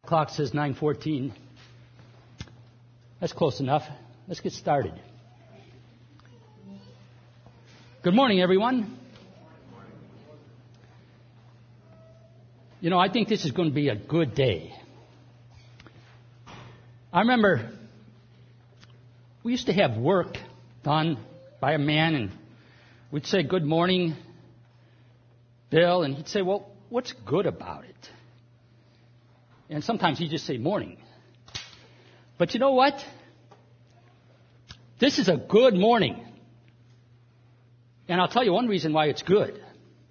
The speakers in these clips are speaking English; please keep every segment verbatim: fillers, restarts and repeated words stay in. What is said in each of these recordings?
Clock says nine fourteen. That's close enough. Let's get started. Good morning, everyone. You know, I think this is going to be a good day. I remember we used to have work done by a man, and we'd say, "Good morning, Bill," and he'd say, "Well, what's good about it?" And sometimes he'd just say, "Morning." But you know what? This is a good morning. And I'll tell you one reason why it's good.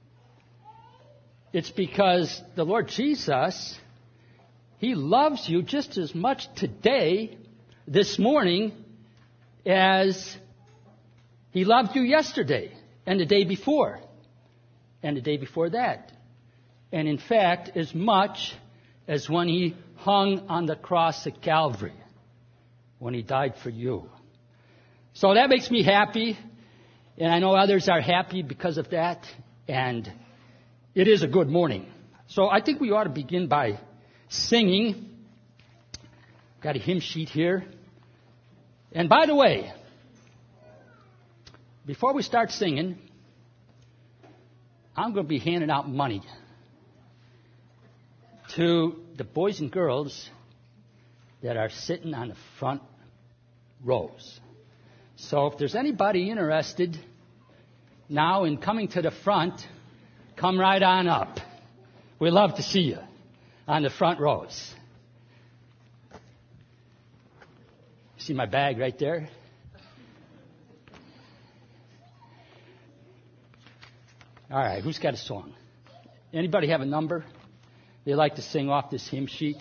It's because the Lord Jesus, He loves you just as much today, this morning, as He loved you yesterday, and the day before, and the day before that. And in fact, as much as when He hung on the cross at Calvary, when He died for you. So that makes me happy, and I know others are happy because of that, and it is a good morning. So I think we ought to begin by singing. Got a hymn sheet here. And by the way, before we start singing, I'm going to be handing out money to the boys and girls that are sitting on the front rows. So if there's anybody interested now in coming to the front, come right on up. We'd love to see you on the front rows. See my bag right there? All right, who's got a song? Anybody have a number they like to sing off this hymn sheet?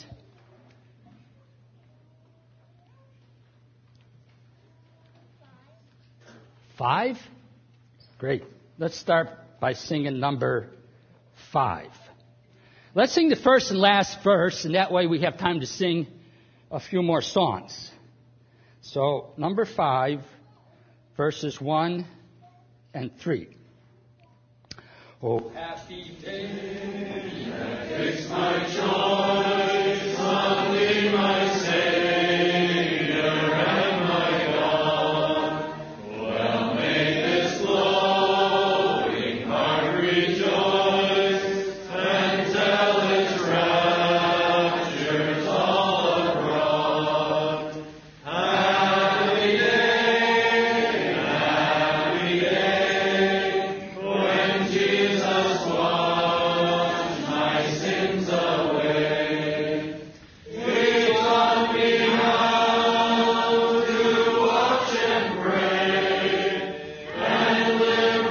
Five? Great. Let's start by singing number five. Let's sing the first and last verse, and that way we have time to sing a few more songs. So, number five, verses one and three. Oh, happy day that fixed my choice on thee, my Savior and my God. Well, may this glowing heart rejoice and tell its raptures all abroad. Happy day, happy day, when Jesus washed my sins away. He taught me how to watch and pray, and live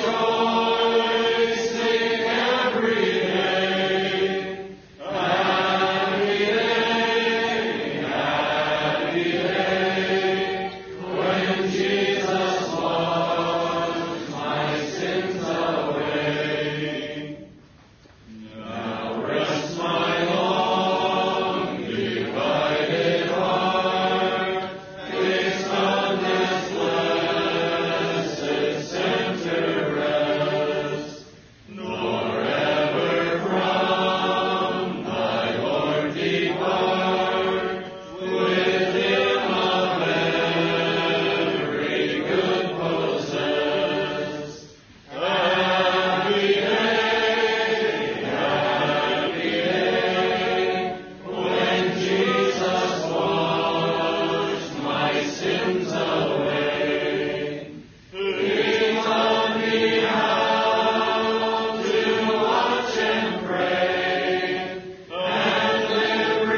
rejoicing every day. Happy day, happy day, when Jesus washed my sins away. Now rest my long divided heart, fixed on this blessed center rest, nor ever from thy Lord depart, with Him of every good possess. Happy day, happy day, when Jesus washed my sins away. He taught me how to watch and pray, and live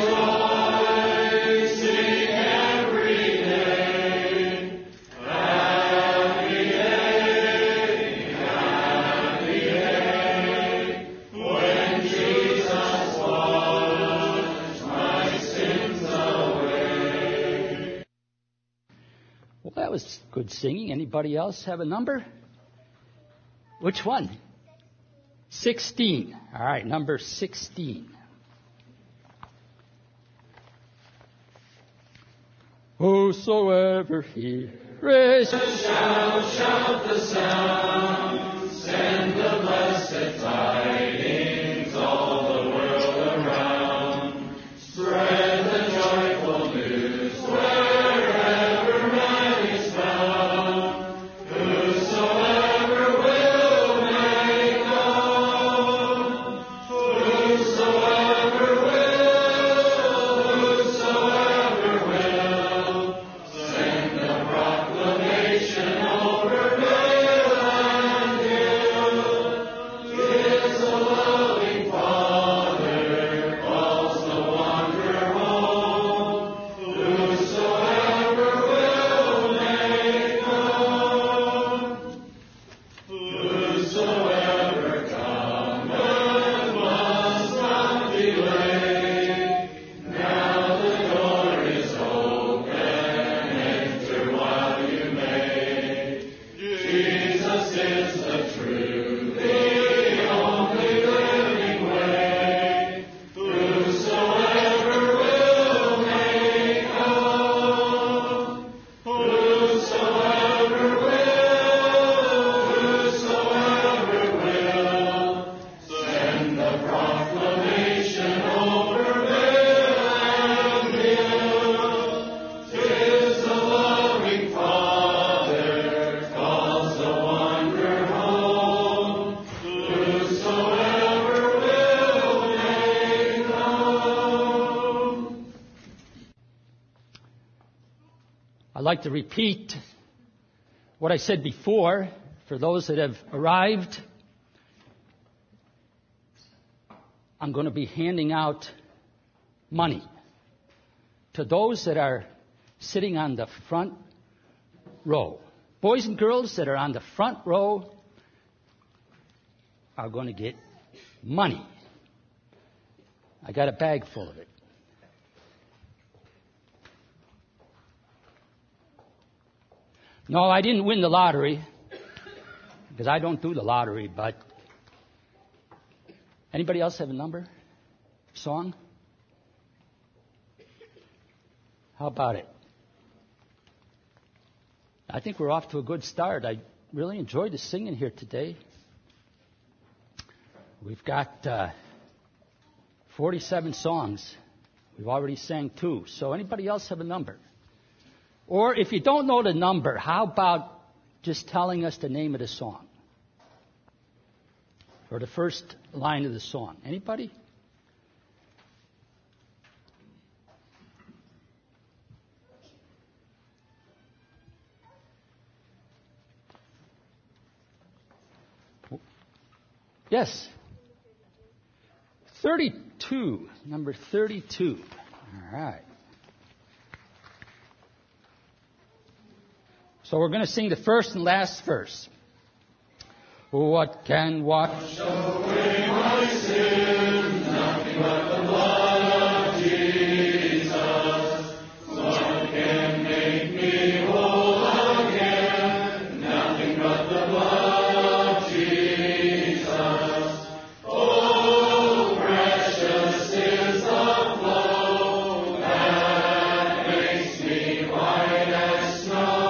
rejoicing every day. Happy day, happy day, when Jesus washed my sins away. Well, that was good singing. Anybody else have a number? Which one? Sixteen. All right, number sixteen. Whosoever heareth shall shout the sound, send the blessed tidings all the world around. I'd like to repeat what I said before for those that have arrived. I'm going to be handing out money to those that are sitting on the front row. Boys and girls that are on the front row are going to get money. I got a bag full of it. No, I didn't win the lottery because I don't do the lottery, but anybody else have a number? Song? How about it? I think we're off to a good start. I really enjoyed the singing here today. We've got uh, forty-seven songs. We've already sang two. So anybody else have a number? Or if you don't know the number, how about just telling us the name of the song? Or the first line of the song. Anybody? Yes. thirty-two. Number thirty-two. All right. So we're going to sing the first and last verse. What can wash away my sin? Nothing but the blood of Jesus. What can make me whole again? Nothing but the blood of Jesus. Oh, precious is the flow that makes me white as snow.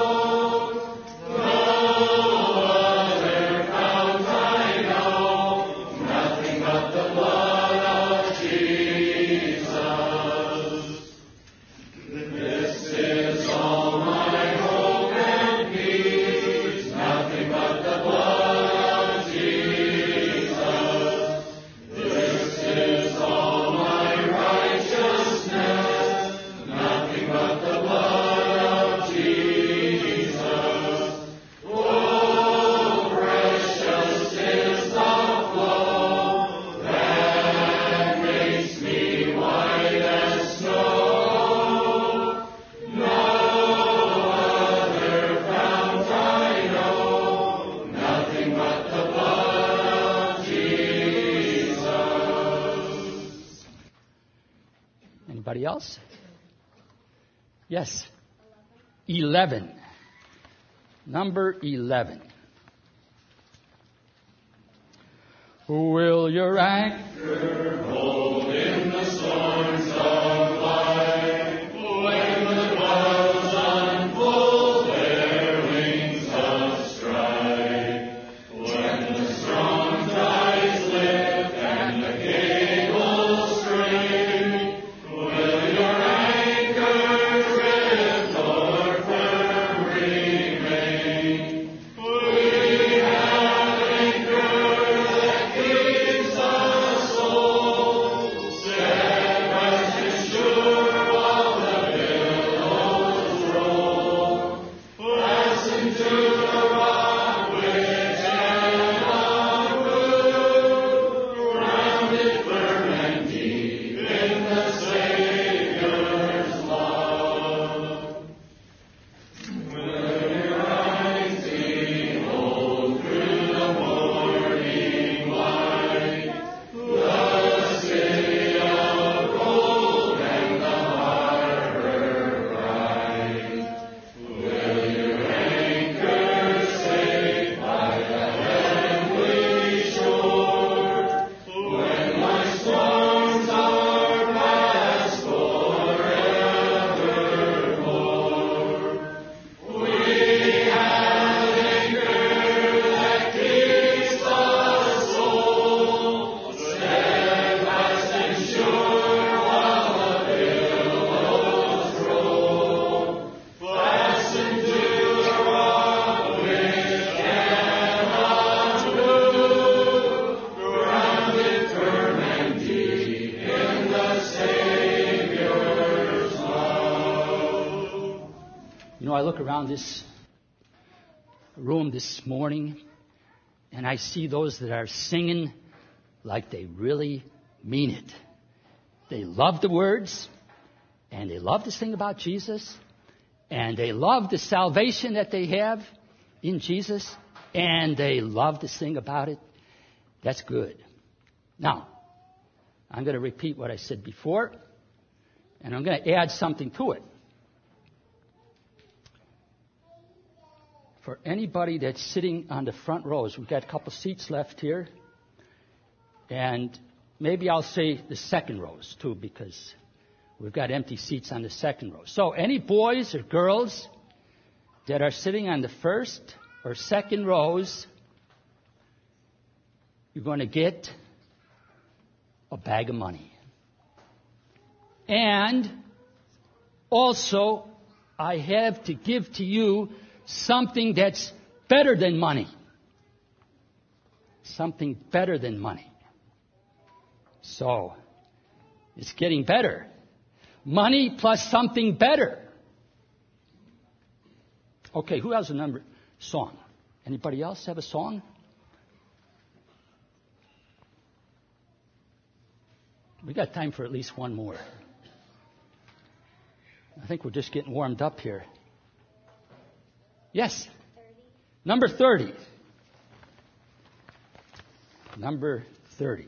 Anybody else? Yes. Eleven. Number eleven. Will your anchor hold in the storms of life? When the clouds unfold their wings of strife? When the strong tides lift and the cables strain? Will your anchor drift or firm remain? We have anchor that keeps our soul. know, I look around this room this morning, and I see those that are singing like they really mean it. They love the words, and they love to sing about Jesus, and they love the salvation that they have in Jesus, and they love to sing about it. That's good. Now, I'm going to repeat what I said before, and I'm going to add something to it. For anybody that's sitting on the front rows, we've got a couple seats left here. And maybe I'll say the second rows, too, because we've got empty seats on the second row. So any boys or girls that are sitting on the first or second rows, you're going to get a bag of money. And also, I have to give to you something that's better than money. Something better than money. So, it's getting better. Money plus something better. Okay, who has a number song? Anybody else have a song? We got time for at least one more. I think we're just getting warmed up here. Yes. thirty. Number thirty. Number thirty.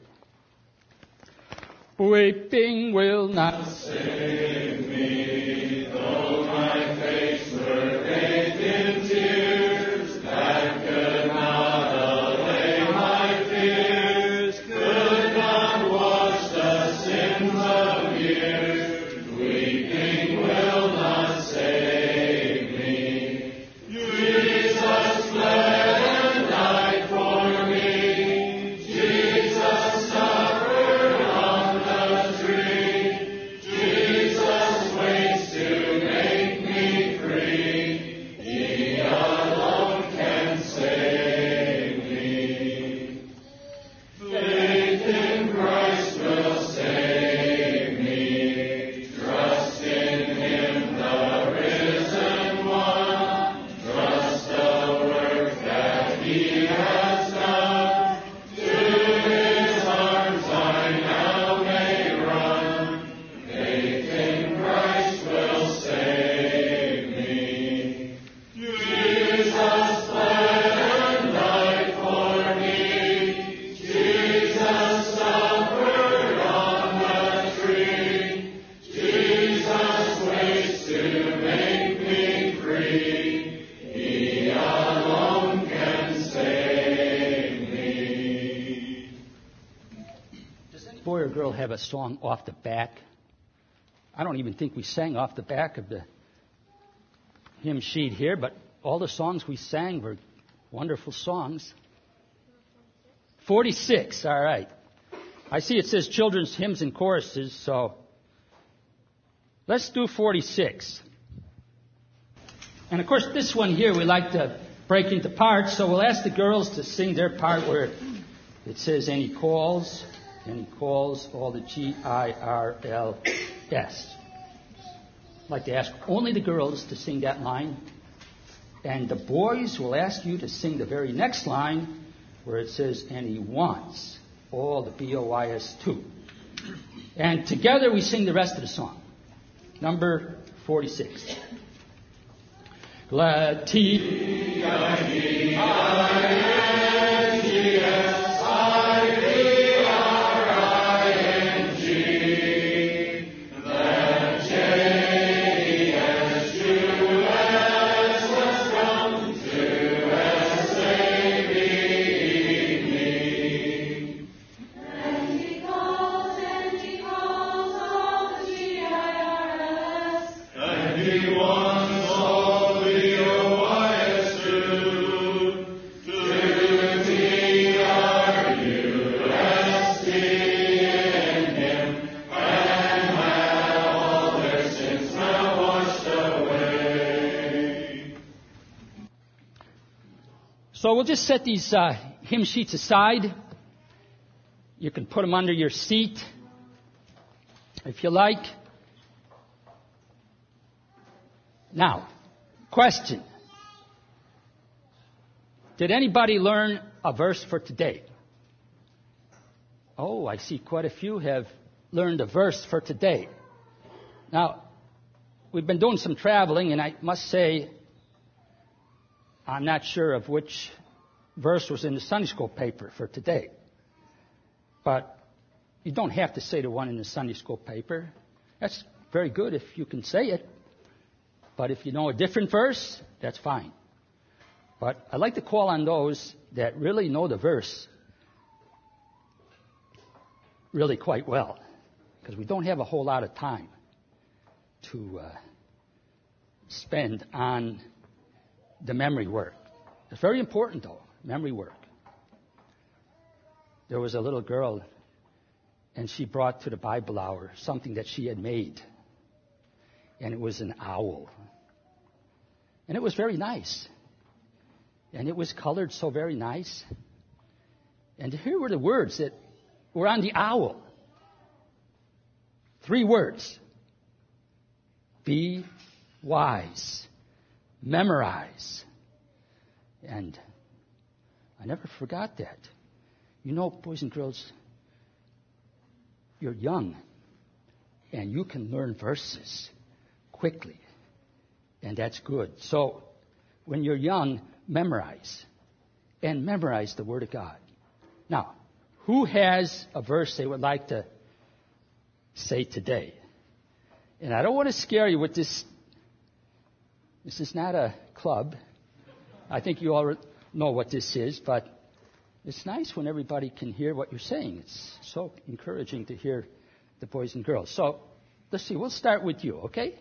Weeping will not save me, though my face were bathed in tears, that could not allay my fears, could not wash the sins of years. Weeping will not save me. Jesus bled and died for me. Jesus suffered on the tree. Jesus waits to make me free. He alone can save me. Faith in Christ will save me. Trust in Him, the risen one. Trust the work that He has done. To His arms I now may run. Faith in Christ will save me. Jesus bled and died for me. Jesus suffered on the tree. Jesus waits to make me free. He alone can save me. Does any boy or girl have a song off the back? I don't even think we sang off the back of the hymn sheet here, but all the songs we sang were wonderful songs. forty-six, all right. I see it says children's hymns and choruses, so let's do forty-six. And of course, this one here we like to break into parts, so we'll ask the girls to sing their part where it says any calls, any calls, all the G I R L S. I'd like to ask only the girls to sing that line, and the boys will ask you to sing the very next line where it says, and he wants all the B O Y S too. And together we sing the rest of the song. Number forty-six. Glad T I D I N G S I V R I N G. That J S U S has come to S A V me. And he calls, and he calls all the G I R S. And he wants all the O I S too, to T R U S T in him, and have all their sins now washed away. So we'll just set these uh, hymn sheets aside. You can put them under your seat if you like. Now, Question. Did anybody learn a verse for today? Oh, I see quite a few have learned a verse for today. Now, we've been doing some traveling, and I must say, I'm not sure of which verse was in the Sunday school paper for today. But you don't have to say the one in the Sunday school paper. That's very good if you can say it. But if you know a different verse, that's fine. But I'd like to call on those that really know the verse really quite well, because we don't have a whole lot of time to uh, spend on the memory work. It's very important, though, memory work. There was a little girl, and she brought to the Bible hour something that she had made, and it was an owl. And it was very nice. And it was colored so very nice. And here were the words that were on the owl. Three words. Be wise. Memorize. And I never forgot that. You know, boys and girls, you're young, and you can learn verses quickly. And that's good. So when you're young, memorize. And memorize the Word of God. Now, who has a verse they would like to say today? And I don't want to scare you with this. This is not a club. I think you all know what this is, but it's nice when everybody can hear what you're saying. It's so encouraging to hear the boys and girls. So, let's see. We'll start with you, okay?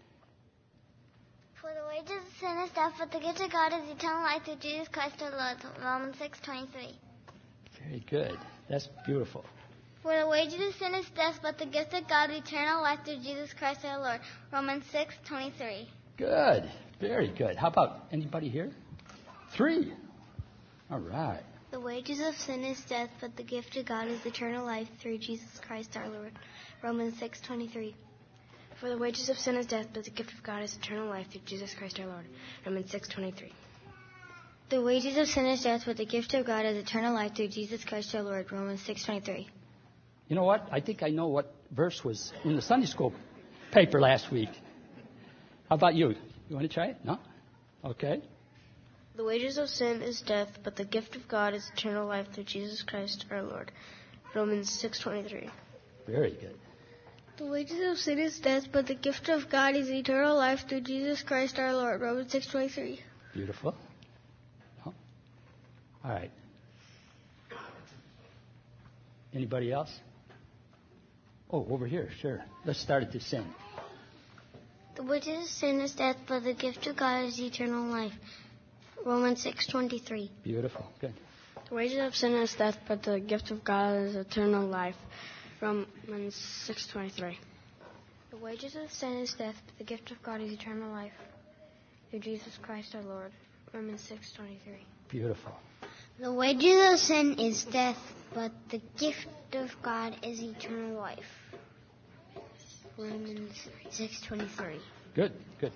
For the wages of sin is death, but the gift of God is eternal life through Jesus Christ our Lord. Romans six twenty-three. Very good. That's beautiful. For the wages of sin is death, but the gift of God is eternal life through Jesus Christ our Lord. Romans six twenty-three. Good. Very good. How about anybody here? Three. All right. The wages of sin is death, but the gift of God is eternal life through Jesus Christ our Lord. Romans six twenty-three. For the wages of sin is death, but the gift of God is eternal life through Jesus Christ our Lord. Romans six twenty-three. The wages of sin is death, but the gift of God is eternal life through Jesus Christ our Lord. Romans six twenty-three. You know what? I think I know what verse was in the Sunday school paper last week. How about you? You want to try it? No? Okay. The wages of sin is death, but the gift of God is eternal life through Jesus Christ our Lord. Romans six twenty-three. Very good. The wages of sin is death, but the gift of God is eternal life through Jesus Christ our Lord. Romans six twenty-three. Beautiful. No? All right. Anybody else? Oh, over here, sure. Let's start at this end. The wages of sin is death, but the gift of God is eternal life. Romans six twenty-three. Beautiful. Good. The wages of sin is death, but the gift of God is eternal life. Romans six twenty-three. The wages of sin is death, but the gift of God is eternal life through Jesus Christ our Lord. Romans six twenty-three. Beautiful. The wages of sin is death, but the gift of God is eternal life. Romans six twenty-three. Good, good.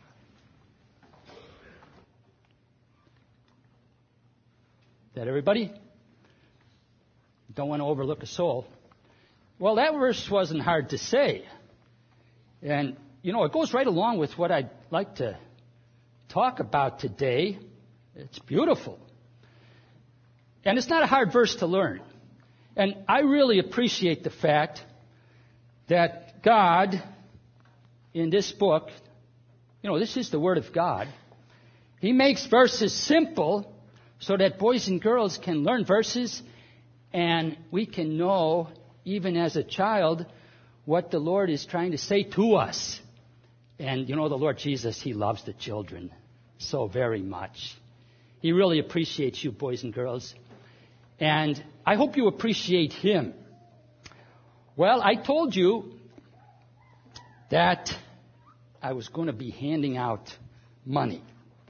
Is that everybody? Don't want to overlook a soul. Well, that verse wasn't hard to say. And, you know, it goes right along with what I'd like to talk about today. It's beautiful. And it's not a hard verse to learn. And I really appreciate the fact that God, in this book, you know, this is the Word of God. He makes verses simple so that boys and girls can learn verses and we can know, even as a child, what the Lord is trying to say to us. And, you know, the Lord Jesus, He loves the children so very much. He really appreciates you, boys and girls. And I hope you appreciate Him. Well, I told you that I was going to be handing out money.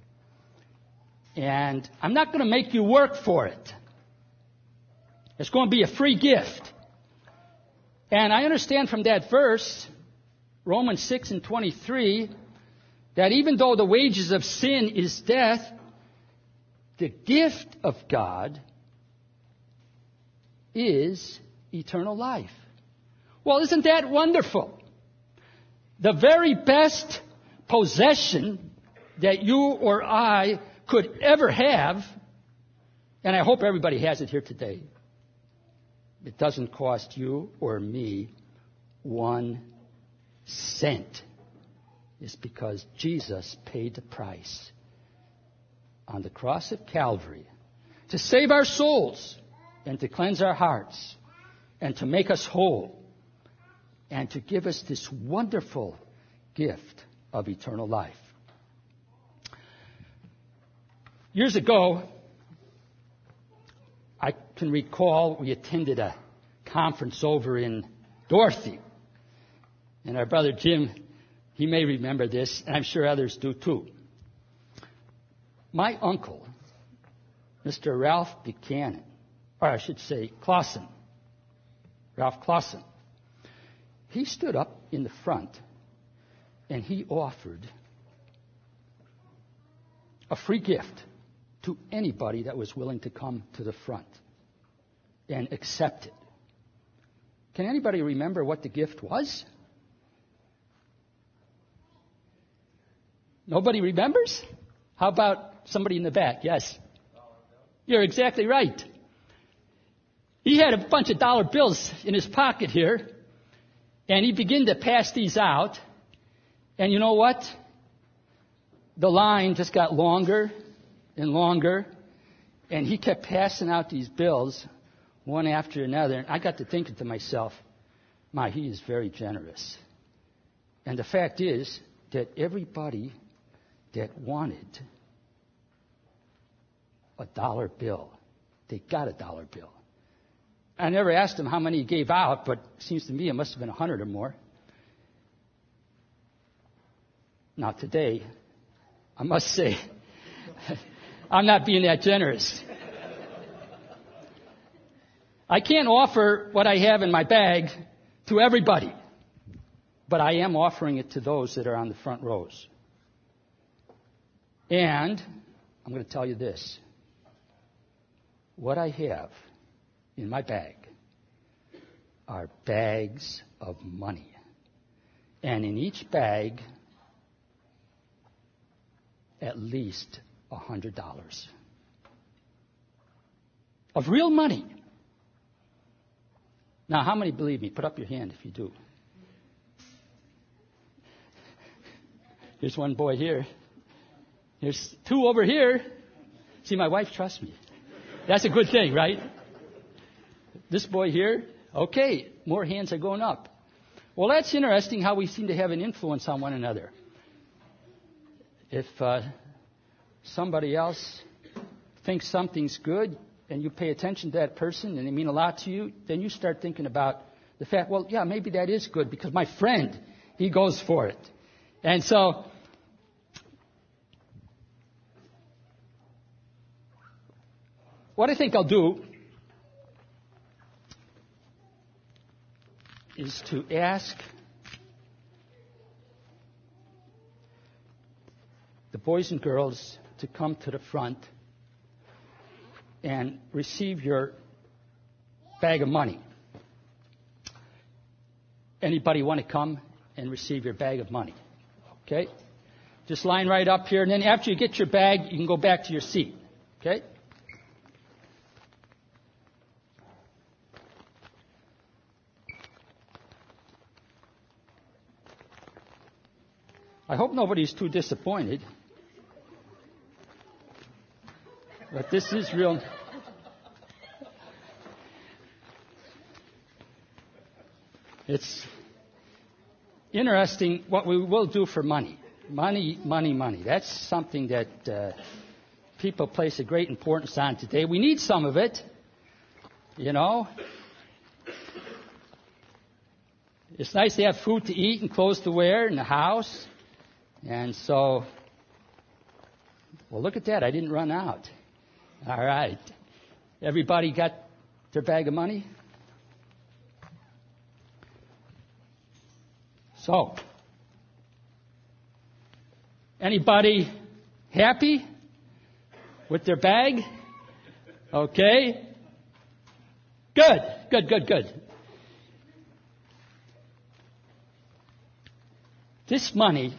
And I'm not going to make you work for it. It's going to be a free gift. And I understand from that verse, Romans six and twenty-three, that even though the wages of sin is death, the gift of God is eternal life. Well, isn't that wonderful? The very best possession that you or I could ever have, and I hope everybody has it here today, it doesn't cost you or me one cent. It's because Jesus paid the price on the cross of Calvary to save our souls and to cleanse our hearts and to make us whole and to give us this wonderful gift of eternal life. Years ago, I can recall we attended a conference over in Dorothy. And our brother Jim, he may remember this, and I'm sure others do too. My uncle, Mister Ralph Buchanan, or I should say Clausen, Ralph Clausen, he stood up in the front and he offered a free gift to anybody that was willing to come to the front and accept it. Can anybody remember what the gift was? Nobody remembers? How about somebody in the back? Yes. You're exactly right. He had a bunch of dollar bills in his pocket here, and he began to pass these out. And you know what? The line just got longer and longer, and he kept passing out these bills one after another. And I got to thinking to myself, my, he is very generous. And the fact is that everybody that wanted a dollar bill, they got a dollar bill. I never asked him how many he gave out, but it seems to me it must have been a hundred or more. Now today, I must say, I'm not being that generous. I can't offer what I have in my bag to everybody, but I am offering it to those that are on the front rows. And I'm going to tell you this. What I have in my bag are bags of money. And in each bag, at least one hundred dollars of real money. Now, how many believe me? Put up your hand if you do. Here's one boy here. There's two over here. See, my wife trusts me. That's a good thing, right? This boy here. Okay, more hands are going up. Well, that's interesting how we seem to have an influence on one another. If uh, somebody else thinks something's good and you pay attention to that person and they mean a lot to you, then you start thinking about the fact, well, yeah, maybe that is good because my friend, he goes for it. And so what I think I'll do is to ask the boys and girls to come to the front and receive your bag of money. Anybody want to come and receive your bag of money? Okay? Just line right up here, and then after you get your bag, you can go back to your seat. Okay? I hope nobody's too disappointed. But this is real. It's interesting what we will do for money. Money, money, money. That's something that uh, people place a great importance on today. We need some of it, you know. It's nice to have food to eat and clothes to wear in the house. And so, well, look at that. I didn't run out. All right. Everybody got their bag of money? So, Anybody happy with their bag? Okay. Good, good, good, good. This money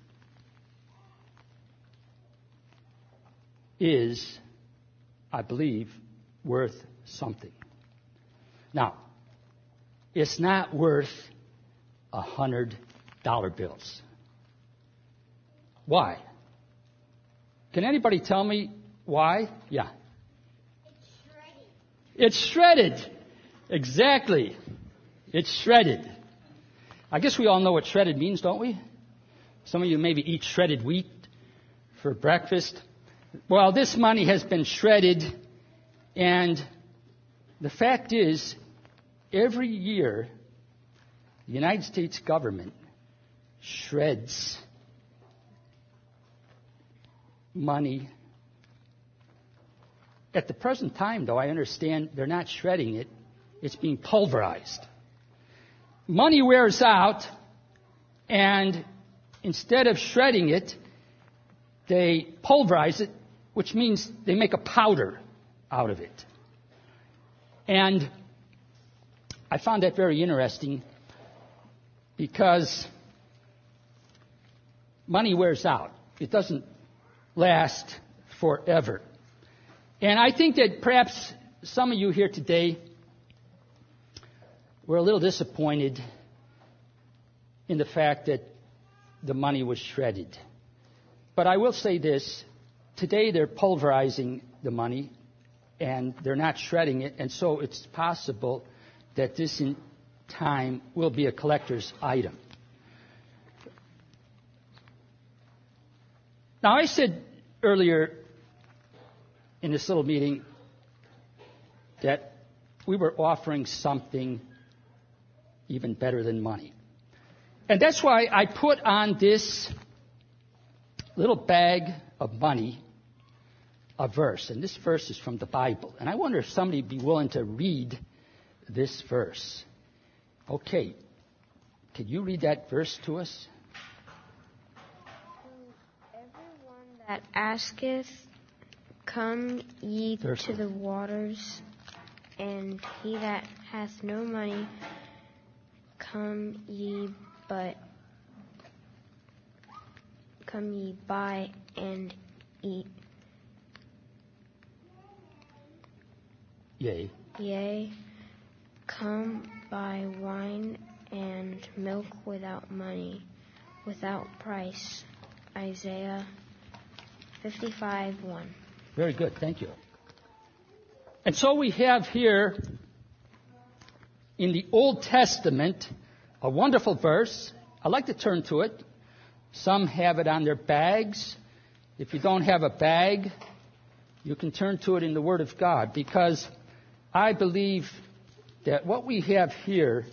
is, I believe, worth something. Now, it's not worth a hundred dollar bills. Why? Can anybody tell me why? Yeah. It's shredded. It's shredded. Exactly. It's shredded. I guess we all know what shredded means, don't we? Some of you maybe eat shredded wheat for breakfast. Well, this money has been shredded, and the fact is, every year, the United States government shreds money. At the present time, though, I understand they're not shredding it. It's being pulverized. Money wears out, and instead of shredding it, they pulverize it, which means they make a powder out of it. And I found that very interesting because money wears out. It doesn't last forever. And I think that perhaps some of you here today were a little disappointed in the fact that the money was shredded. But I will say this. Today they're pulverizing the money and they're not shredding it. And so it's possible that this in time will be a collector's item. Now, I said earlier in this little meeting that we were offering something even better than money. And that's why I put on this little bag of money a verse. And this verse is from the Bible. And I wonder if somebody would be willing to read this verse. Okay. Can you read that verse to us? Everyone that asketh, come ye Verse. to the waters, and he that hath no money, come ye but come ye buy and eat. Yea. Yea, come buy wine and milk without money, without price. Isaiah fifty-five one. Very good. Thank you. And so we have here in the Old Testament a wonderful verse. I like to turn to it. Some have it on their bags. If you don't have a bag, you can turn to it in the Word of God, because I believe that what we have here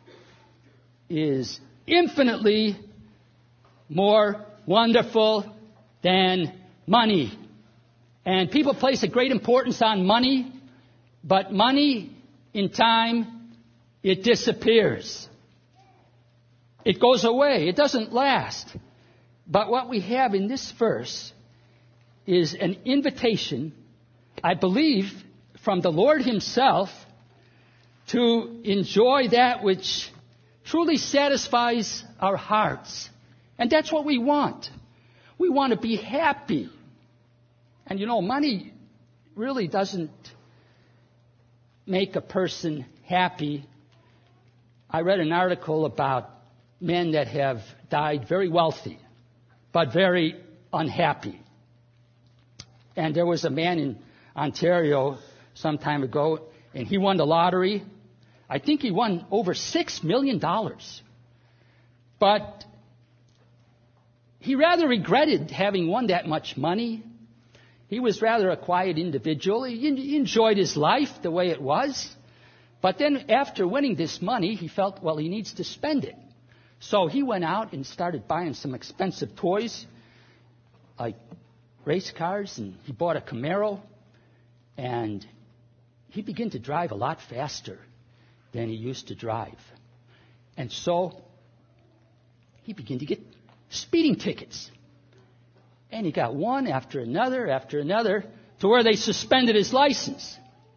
is infinitely more wonderful than money. And people place a great importance on money, but money, in time, it disappears. It goes away. It doesn't last. But what we have in this verse is an invitation, I believe, from the Lord Himself to enjoy that which truly satisfies our hearts. And that's what we want. We want to be happy. And you know, money really doesn't make a person happy. I read an article about men that have died very wealthy, but very unhappy. And there was a man in Ontario some time ago, and he won the lottery. I think he won over six million dollars. But he rather regretted having won that much money. He was rather a quiet individual. He enjoyed his life the way it was. But then after winning this money, he felt, well, he needs to spend it. So he went out and started buying some expensive toys, like race cars, and he bought a Camaro. And he began to drive a lot faster than he used to drive. And so he began to get speeding tickets. And he got one after another after another to where they suspended his license.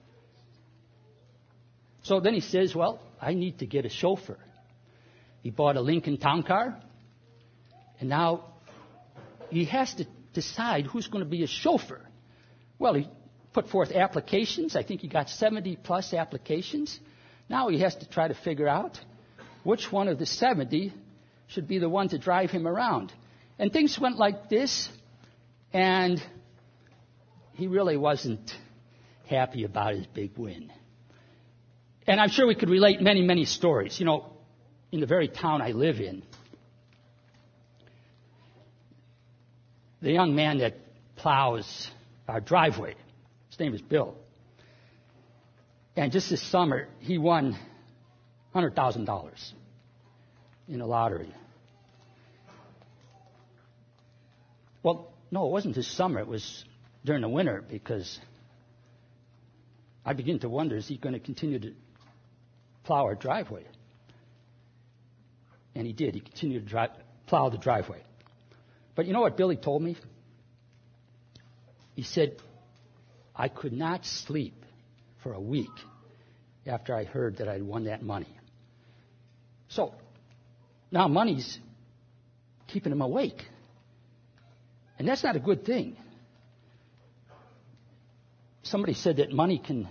So then he says, well, I need to get a chauffeur. He bought a Lincoln Town Car. And now he has to decide who's going to be his chauffeur. Well, he put forth applications. I think he got seventy plus applications. Now he has to try to figure out which one of the seventy should be the one to drive him around. And things went like this, and he really wasn't happy about his big win. And I'm sure we could relate many, many stories. You know, in the very town I live in, the young man that plows our driveway, his name is Bill. And just this summer, he won one hundred thousand dollars in a lottery. Well, no, it wasn't this summer. It was during the winter, because I begin to wonder, is he going to continue to plow our driveway? And he did. He continued to drive, plow the driveway. But you know what Billy told me? He said, I could not sleep for a week after I heard that I'd won that money. So now money's keeping him awake. And that's not a good thing. Somebody said that money can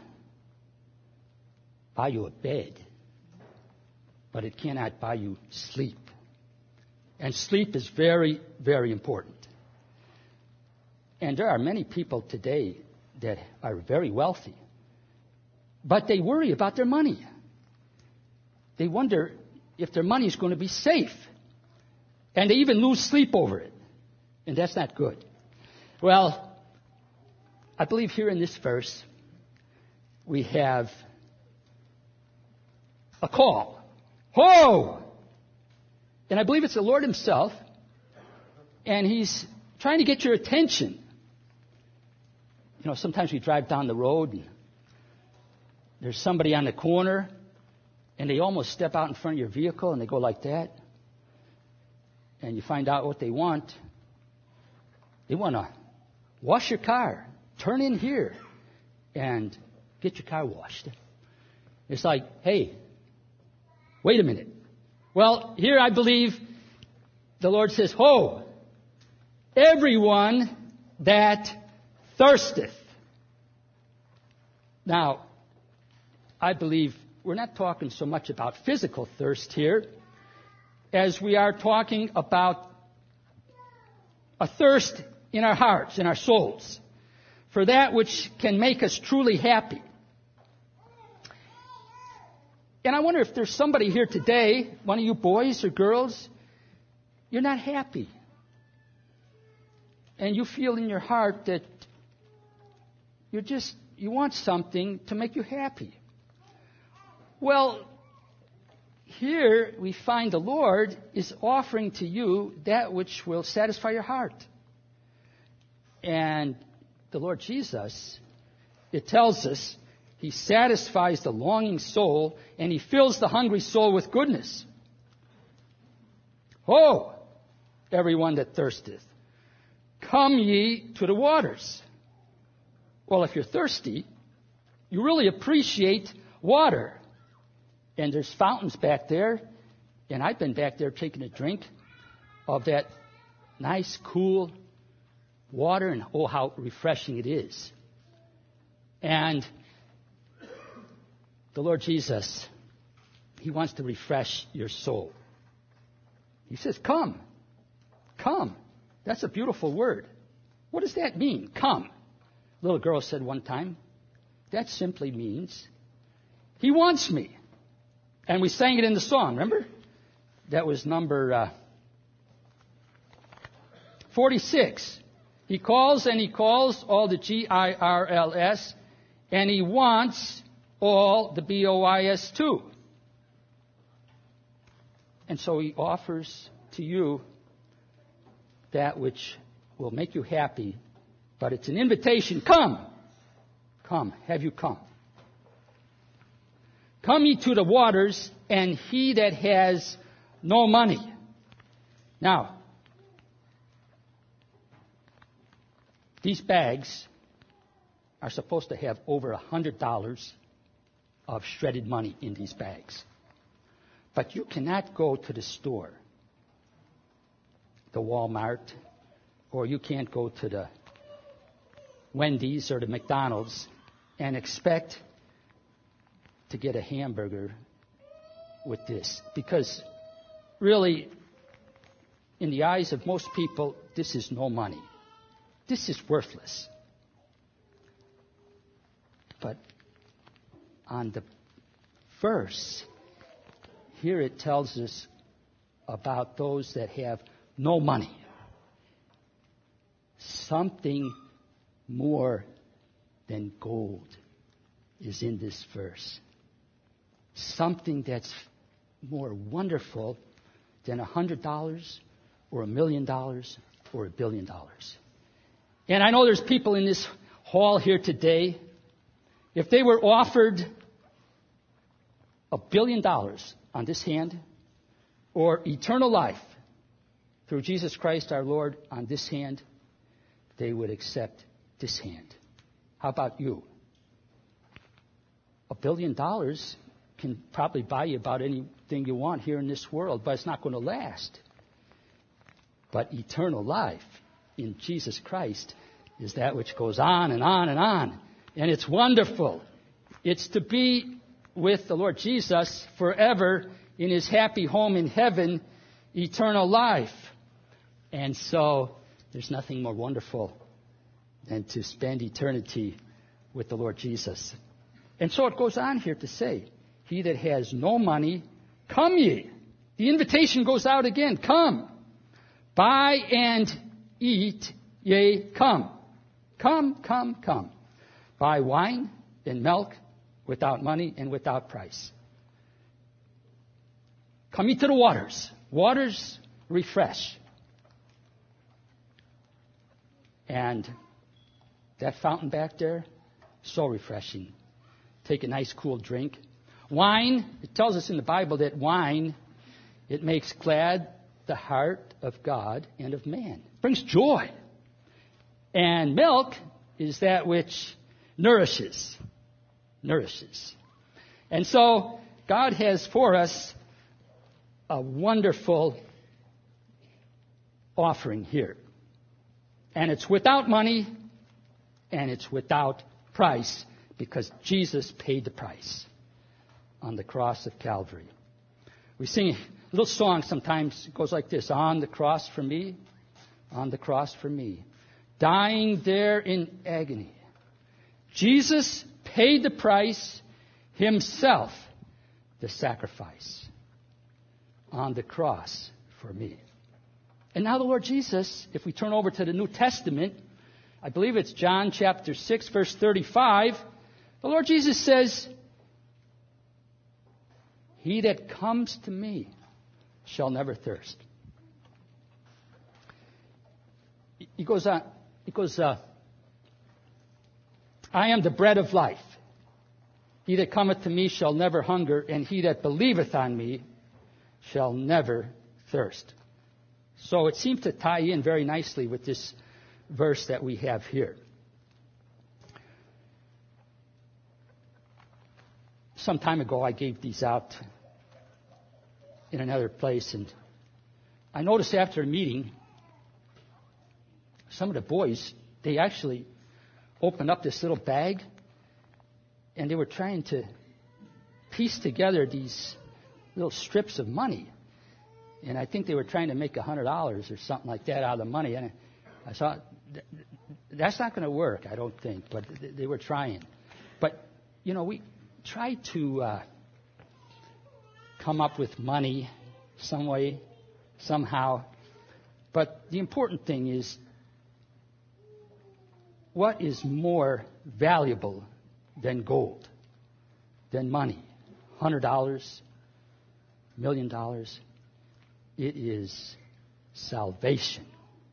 buy you a bed, but it cannot buy you sleep. And sleep is very, very important. And there are many people today that are very wealthy, but they worry about their money. They wonder if their money is going to be safe. And they even lose sleep over it. And that's not good. Well, I believe here in this verse, we have a call. Ho! And I believe it's the Lord himself. And he's trying to get your attention. You know, sometimes we drive down the road and there's somebody on the corner and they almost step out in front of your vehicle and they go like that. And you find out what they want. They want to wash your car, turn in here, and get your car washed. It's like, hey, wait a minute. Well, here I believe the Lord says, ho, everyone that thirsteth. Now, I believe we're not talking so much about physical thirst here as we are talking about a thirst in our hearts, in our souls, for that which can make us truly happy. And I wonder if there's somebody here today, one of you boys or girls, you're not happy. And you feel in your heart that you're just, you want something to make you happy. Well, here we find the Lord is offering to you that which will satisfy your heart. And the Lord Jesus, it tells us, he satisfies the longing soul and he fills the hungry soul with goodness. Oh, everyone that thirsteth, come ye to the waters. Well, if you're thirsty, you really appreciate water. And there's fountains back there, and I've been back there taking a drink of that nice, cool water, and oh, how refreshing it is. And the Lord Jesus, he wants to refresh your soul. He says, come, come. That's a beautiful word. What does that mean, come? A little girl said one time, that simply means, he wants me. And we sang it in the song, remember? That was number uh, forty-six. He calls and he calls all the G I R L S, and he wants all the B O I S too. And so he offers to you that which will make you happy, but it's an invitation. Come, come, have you come? Come ye to the waters, and he that has no money. Now, These bags are supposed to have over one hundred dollars of shredded money in these bags. But you cannot go to the store, the Walmart, or you can't go to the Wendy's or the McDonald's and expect to get a hamburger with this. Because really, in the eyes of most people, this is no money. This is worthless. But on the verse, here it tells us about those that have no money. Something more than gold is in this verse. Something that's more wonderful than a hundred dollars or a million dollars or a billion dollars. And I know there's people in this hall here today, if they were offered a billion dollars on this hand or eternal life through Jesus Christ our Lord on this hand, they would accept this hand. How about you? A billion dollars can probably buy you about anything you want here in this world, but it's not going to last. But eternal life in Jesus Christ is that which goes on and on and on. And it's wonderful. It's to be with the Lord Jesus forever in his happy home in heaven, eternal life. And so there's nothing more wonderful than to spend eternity with the Lord Jesus. And so it goes on here to say, he that has no money, come ye. The invitation goes out again. Come. Buy and eat, yea, come. Come, come, come. Buy wine and milk without money and without price. Come ye to the waters. Waters refresh. And that fountain back there, so refreshing. Take a nice cool drink. Wine, it tells us in the Bible that wine, it makes glad the heart of God and of man. It brings joy. And milk is that which nourishes. Nourishes. And so God has for us a wonderful offering here. And it's without money and it's without price because Jesus paid the price on the cross of Calvary. We sing a little song sometimes. It goes like this. On the cross for me, on the cross for me. Dying there in agony. Jesus paid the price himself, the sacrifice on the cross for me. And now the Lord Jesus, if we turn over to the New Testament, I believe it's John chapter six, verse thirty-five, the Lord Jesus says, he that comes to me shall never thirst. He goes on, he goes, uh, I am the bread of life. He that cometh to me shall never hunger, and he that believeth on me shall never thirst. So it seems to tie in very nicely with this verse that we have here. Some time ago, I gave these out in another place, and I noticed after a meeting, some of the boys, they actually opened up this little bag, and they were trying to piece together these little strips of money. And I think they were trying to make one hundred dollars or something like that out of the money. And I thought, that's not going to work, I don't think. But they were trying. But, you know, we try to uh, come up with money some way, somehow. But the important thing is, what is more valuable than gold, than money? one hundred dollars, a million dollars? It is salvation.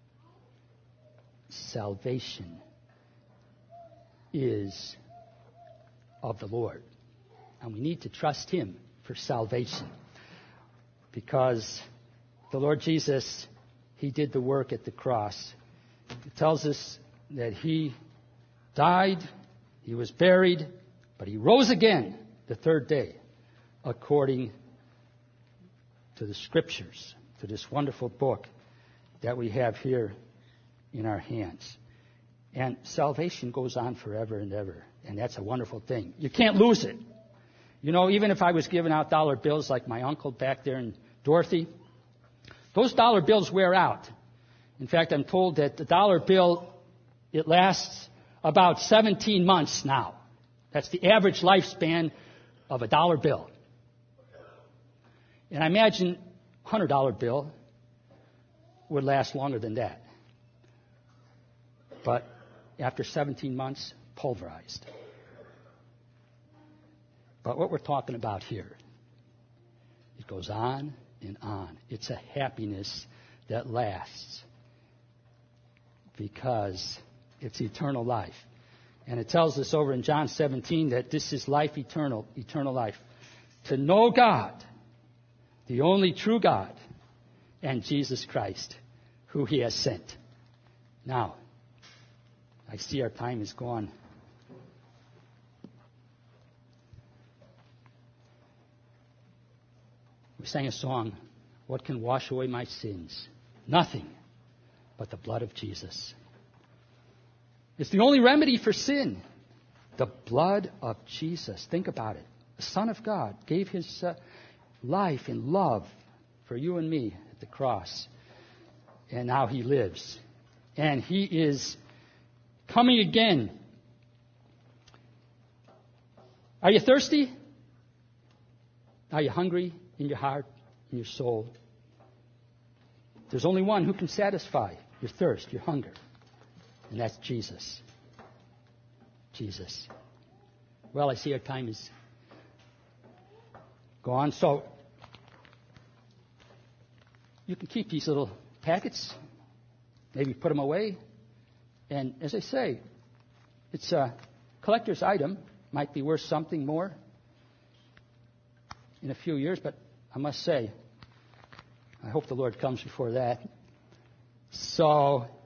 Salvation is of the Lord. And we need to trust him for salvation. Because the Lord Jesus, he did the work at the cross. It tells us that he died, he was buried, but he rose again the third day, according to the Scriptures, to this wonderful book that we have here in our hands. And salvation goes on forever and ever, and that's a wonderful thing. You can't lose it. You know, even if I was giving out dollar bills like my uncle back there in Dorothy, those dollar bills wear out. In fact, I'm told that the dollar bill, it lasts about seventeen months now. That's the average lifespan of a dollar bill. And I imagine a one hundred dollar bill would last longer than that. But after seventeen months, pulverized. But what we're talking about here, it goes on and on. It's a happiness that lasts because it's eternal life. And it tells us over in John seventeen that this is life eternal, eternal life. To know God, the only true God, and Jesus Christ, who he has sent. Now, I see our time is gone. We sang a song, what can wash away my sins? Nothing but the blood of Jesus. It's the only remedy for sin. The blood of Jesus. Think about it. The Son of God gave his uh, life and love for you and me at the cross. And now he lives. And he is coming again. Are you thirsty? Are you hungry in your heart, in your soul? There's only one who can satisfy your thirst, your hunger. And that's Jesus. Jesus. Well, I see our time is gone. So you can keep these little packets. Maybe put them away. And as I say, it's a collector's item. Might be worth something more in a few years. But I must say, I hope the Lord comes before that. So